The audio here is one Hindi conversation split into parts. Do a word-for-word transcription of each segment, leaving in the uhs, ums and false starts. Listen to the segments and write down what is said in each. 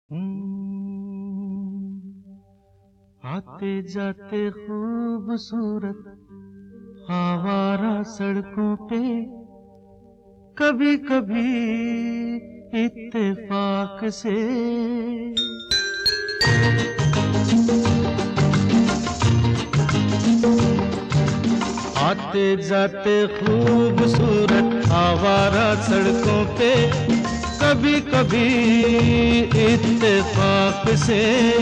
हम्म, आते जाते खूबसूरत आवारा सड़कों पे कभी कभी इत्तेफाक से आते जाते खूबसूरत आवारा सड़कों पे कभी कभी इत्तेफाक से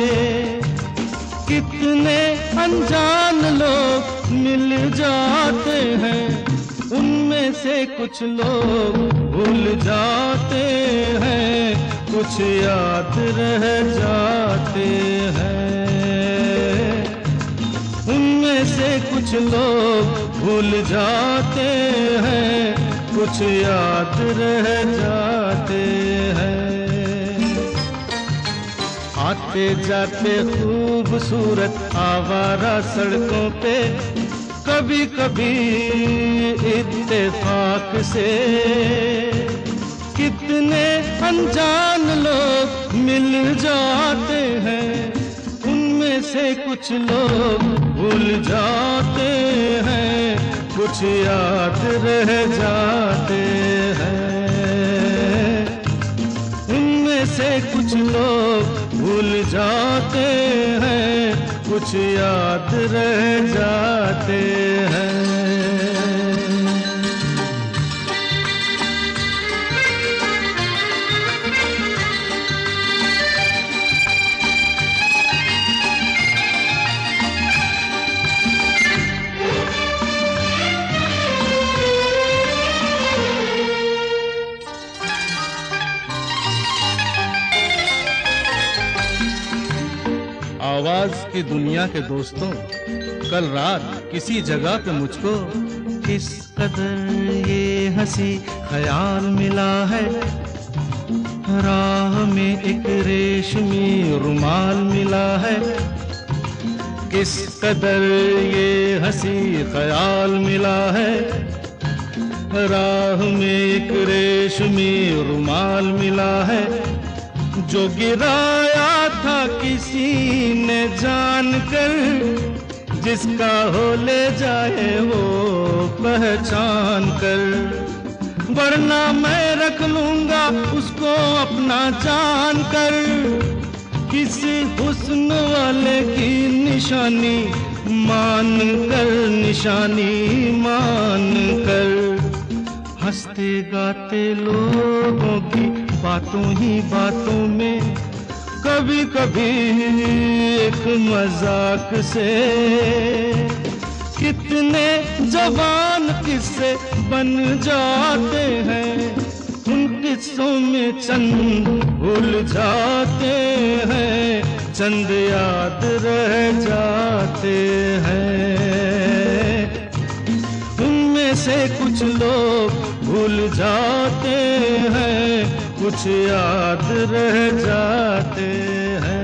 कितने अनजान लोग मिल जाते हैं, उनमें से कुछ लोग भूल जाते हैं, कुछ याद रह जाते हैं। उनमें से कुछ लोग भूल जाते हैं, कुछ याद रह जाते हैं। आते जाते खूबसूरत आवारा सड़कों पे कभी कभी इत्तेफाक से कितने अनजान लोग मिल जाते हैं, उनमें से कुछ लोग भूल जाते हैं, कुछ याद रह जाते हैं। उनमें से कुछ लोग भूल जाते हैं, कुछ याद रह जाते हैं। आवाज की दुनिया के दोस्तों, कल रात किसी जगह पे मुझको किस कदर ये हंसी ख्याल मिला है, राह में एक रेशमी रुमाल मिला है। किस कदर ये हंसी ख्याल मिला है, राह में एक रेशमी रुमाल मिला है। जो गिराया था किसी ने जानकर, जिसका हो ले जाए वो पहचान कर, वरना मैं रख लूंगा उसको अपना जान कर। किसी हुस्न वाले की निशानी मान कर, निशानी मान कर, हंसते गाते लोगों की बातों ही बातों में कभी कभी एक मजाक से कितने जवान किस्से बन जाते हैं, उन किस्सों में चंद भूल जाते हैं, चंद याद रह जाते हैं। उनमें से कुछ लोग भूल जाते हैं, कुछ याद रह जाते हैं।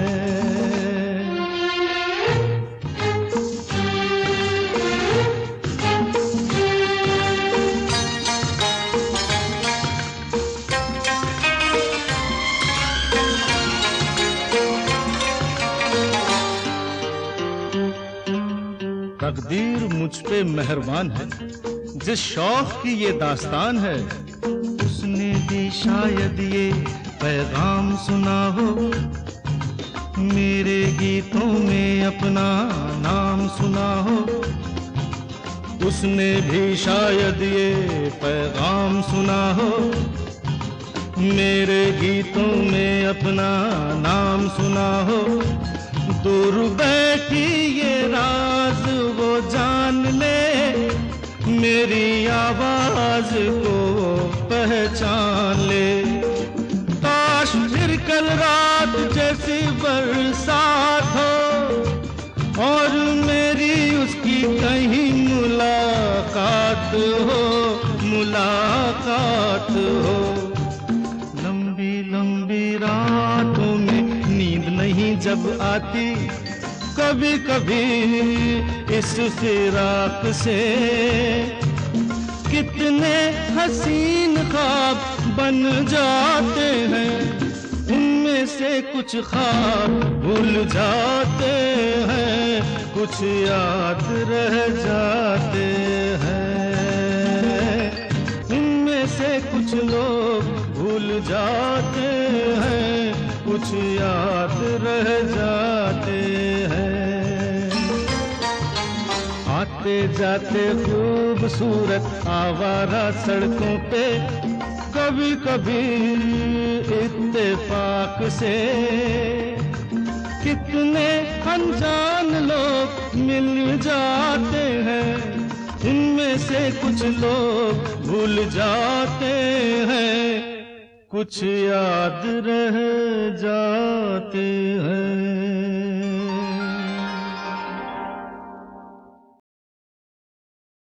तकदीर मुझ पे मेहरबान है, जिस शौक की ये दास्तान है, उसने भी शायद ये पैगाम सुना हो, मेरे गीतों में अपना नाम सुना हो। उसने भी शायद ये पैगाम सुना हो, मेरे गीतों में अपना नाम सुना हो। दूर बैठी ये राज वो जान ले, मेरी आवाज को पहचान ले। काश फिर कल रात जैसी बरसात हो और मेरी उसकी कहीं मुलाकात हो, मुलाकात हो। लंबी लंबी रातों में नींद नहीं जब आती, कभी कभी इस फिराक से कितने हसीन ख्वाब बन जाते हैं, उनमें से कुछ ख्वाब भूल जाते हैं, कुछ याद रह जाते हैं। इनमें से कुछ लोग भूल जाते हैं, कुछ याद रह जाते हैं। आते जाते खूबसूरत आवारा सड़कों पे कभी कभी इत्तेफाक से कितने अनजान लोग मिल जाते हैं। इनमें से कुछ लोग भूल जाते हैं, कुछ याद रह जाते हैं।